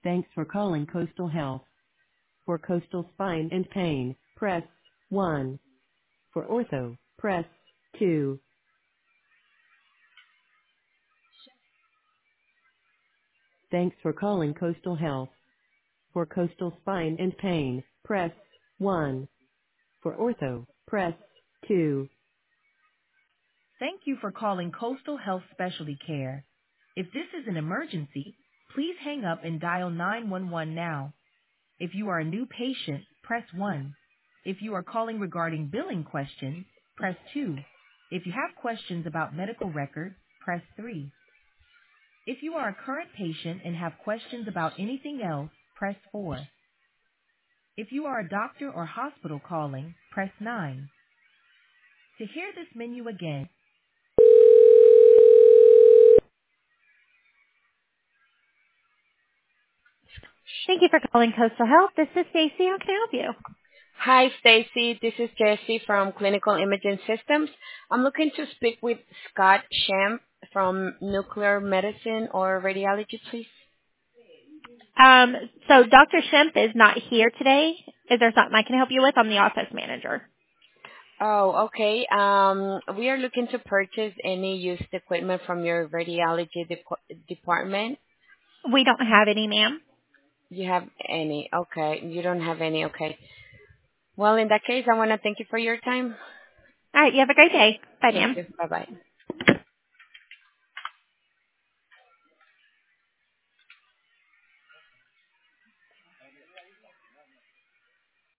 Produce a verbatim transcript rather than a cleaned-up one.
Thanks for calling Coastal Health. For coastal spine and pain, press one. For ortho, press two. Thanks for calling Coastal Health. For coastal spine and pain, press one. For ortho, press two. Thank you for calling Coastal Health Specialty Care. If this is an emergency, please hang up and dial nine one one now. If you are a new patient, press one. If you are calling regarding billing questions, press two. If you have questions about medical records, press three. If you are a current patient and have questions about anything else, press four. If you are a doctor or hospital calling, press nine. To hear this menu again, thank you for calling Coastal Health. This is Stacy. How can I help you? Hi, Stacy. This is Jessie from Clinical Imaging Systems. I'm looking to speak with Scott Shamp from Nuclear Medicine or Radiology, please. Um, so Doctor Shemp is not here today. Is there something I can help you with? I'm the office manager. Oh, okay. Um, we are looking to purchase any used equipment from your radiology dep- department. We don't have any, ma'am. You have any? Okay. You don't have any? Okay. Well, in that case, I want to thank you for your time. All right. You have a great day. Bye, Thank ma'am. you. Bye-bye.